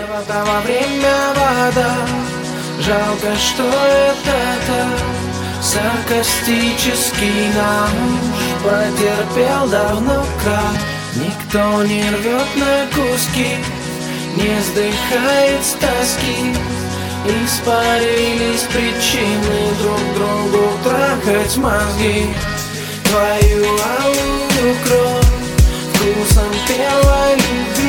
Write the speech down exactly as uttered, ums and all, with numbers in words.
Того время вода. Жалко, что это так. Саркастический нож потерпел давно крах. Никто не рвет на куски, не сдыхает с тоски. Испарились причины друг другу трахать мозги. Твою алую кровь вкусом первой любви